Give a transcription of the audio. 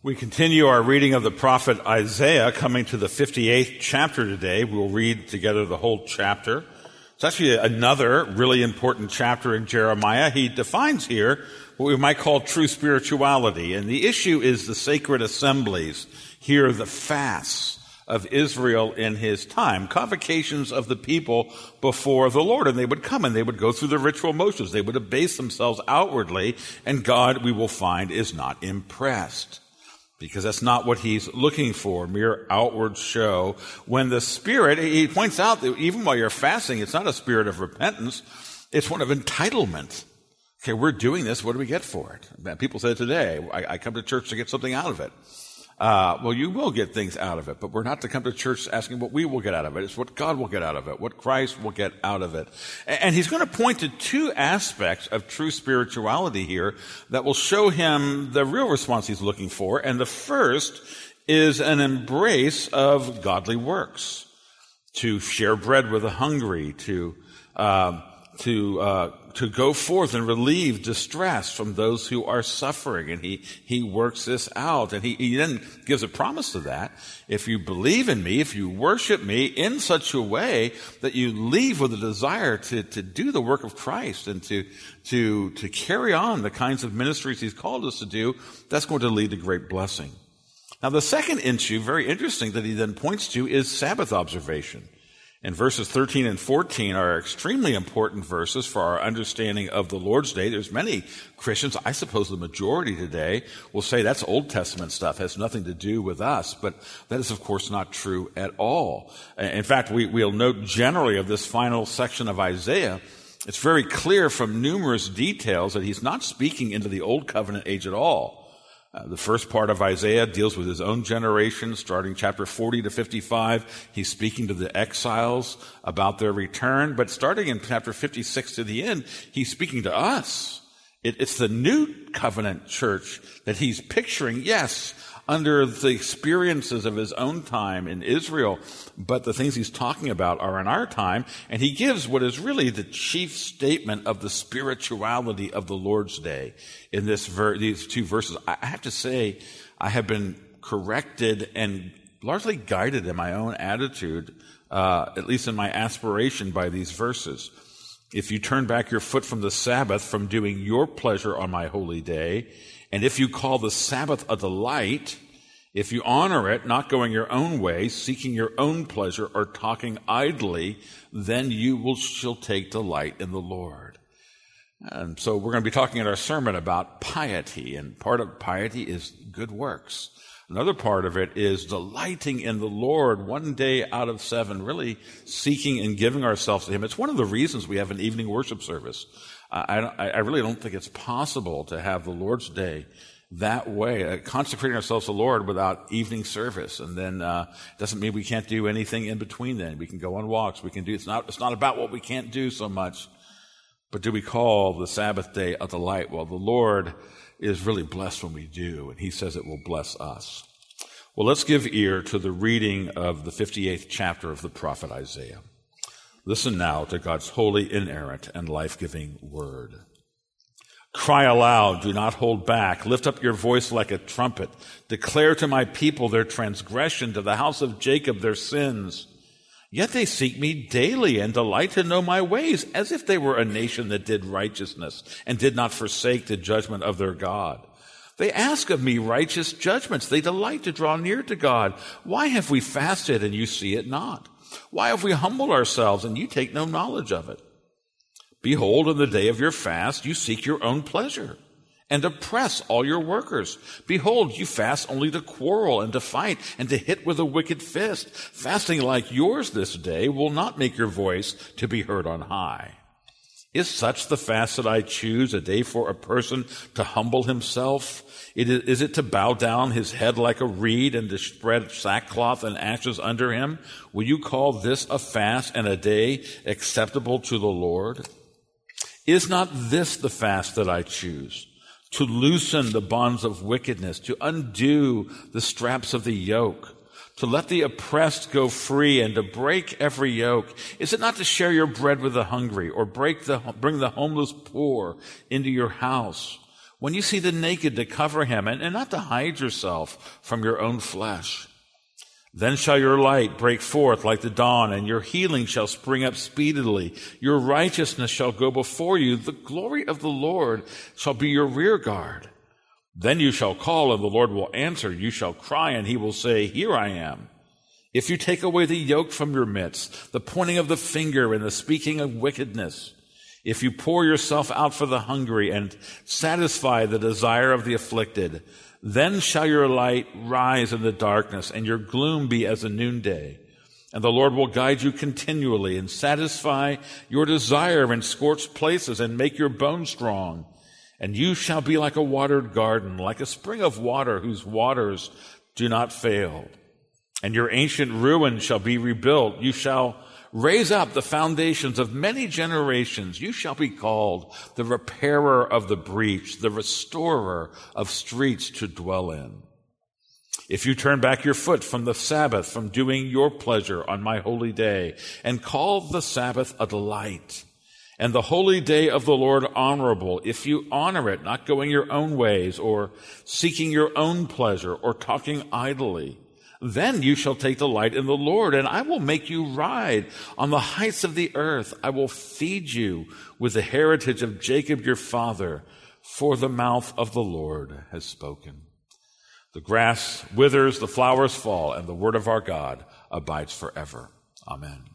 We continue our reading of the prophet Isaiah, coming to the 58th chapter today. We'll read together the whole chapter. It's actually another really important chapter in Jeremiah. He defines here what we might call true spirituality. And the issue is the sacred assemblies, here the fasts of Israel in his time, convocations of the people before the Lord. And they would come and they would go through the ritual motions. They would abase themselves outwardly, and God, we will find, is not impressed. Because that's not what he's looking for, mere outward show. When the Spirit, he points out that even while you're fasting, it's not a spirit of repentance, it's one of entitlement. Okay, we're doing this, what do we get for it? People say today, I come to church to get something out of it. Well, you will get things out of it, but we're not to come to church asking what we will get out of it. It's what God will get out of it, what Christ will get out of it. And he's going to point to two aspects of true spirituality here that will show him the real response he's looking for. And the first is an embrace of godly works, to share bread with the hungry, to go forth and relieve distress from those who are suffering. And he works this out. And he then gives a promise to that. If you believe in me, if you worship me in such a way that you leave with a desire to do the work of Christ and to carry on the kinds of ministries he's called us to do, that's going to lead to great blessing. Now, the second issue, very interesting, that he then points to is Sabbath observation. And verses 13 and 14 are extremely important verses for our understanding of the Lord's Day. There's many Christians, I suppose the majority today, will say that's Old Testament stuff, has nothing to do with us. But that is, of course, not true at all. In fact, we'll note generally of this final section of Isaiah, it's very clear from numerous details that he's not speaking into the Old Covenant age at all. The first part of Isaiah deals with his own generation, starting chapter 40 to 55. He's speaking to the exiles about their return. But starting in chapter 56 to the end, he's speaking to us. It's the new covenant church that he's picturing, yes, under the experiences of his own time in Israel, but the things he's talking about are in our time, and he gives what is really the chief statement of the spirituality of the Lord's Day in these two verses. I have to say, I have been corrected and largely guided in my own attitude, at least in my aspiration, by these verses. If you turn back your foot from the Sabbath, from doing your pleasure on my holy day, and if you call the Sabbath a delight, if you honor it, not going your own way, seeking your own pleasure, or talking idly, then you shall take delight in the Lord. And so we're going to be talking in our sermon about piety, and part of piety is good works. Another part of it is delighting in the Lord 1 day out of 7, really seeking and giving ourselves to Him. It's one of the reasons we have an evening worship service. I really don't think it's possible to have the Lord's Day that way, consecrating ourselves to the Lord without evening service. And then doesn't mean we can't do anything in between then. We can go on walks. We can do, it's not about what we can't do so much, but do we call the Sabbath day a delight? Well, the Lord is really blessed when we do, and He says it will bless us. Well, let's give ear to the reading of the 58th chapter of the prophet Isaiah. Listen now to God's holy, inerrant, and life-giving word. Cry aloud, do not hold back. Lift up your voice like a trumpet. Declare to my people their transgression, to the house of Jacob their sins. Yet they seek me daily and delight to know my ways, as if they were a nation that did righteousness and did not forsake the judgment of their God. They ask of me righteous judgments. They delight to draw near to God. Why have we fasted and you see it not? Why have we humbled ourselves and you take no knowledge of it? Behold, in the day of your fast, you seek your own pleasure and oppress all your workers. Behold, you fast only to quarrel and to fight and to hit with a wicked fist. Fasting like yours this day will not make your voice to be heard on high. Is such the fast that I choose, a day for a person to humble himself? Is it to bow down his head like a reed and to spread sackcloth and ashes under him? Will you call this a fast and a day acceptable to the Lord? Is not this the fast that I choose? To loosen the bonds of wickedness, to undo the straps of the yoke, to let the oppressed go free and to break every yoke? Is it not to share your bread with the hungry or bring the homeless poor into your house? When you see the naked, to cover him, and not to hide yourself from your own flesh. Then shall your light break forth like the dawn, and your healing shall spring up speedily. Your righteousness shall go before you. The glory of the Lord shall be your rear guard. Then you shall call, and the Lord will answer. You shall cry, and he will say, Here I am. If you take away the yoke from your midst, the pointing of the finger and the speaking of wickedness, if you pour yourself out for the hungry and satisfy the desire of the afflicted, then shall your light rise in the darkness and your gloom be as a noonday. And the Lord will guide you continually and satisfy your desire in scorched places and make your bones strong. And you shall be like a watered garden, like a spring of water whose waters do not fail. And your ancient ruin shall be rebuilt. You shall raise up the foundations of many generations. You shall be called the repairer of the breach, the restorer of streets to dwell in. If you turn back your foot from the Sabbath, from doing your pleasure on my holy day, and call the Sabbath a delight, and the holy day of the Lord honorable, if you honor it, not going your own ways, or seeking your own pleasure, or talking idly, then you shall take delight in the Lord, and I will make you ride on the heights of the earth. I will feed you with the heritage of Jacob your father, for the mouth of the Lord has spoken. The grass withers, the flowers fall, and the word of our God abides forever. Amen.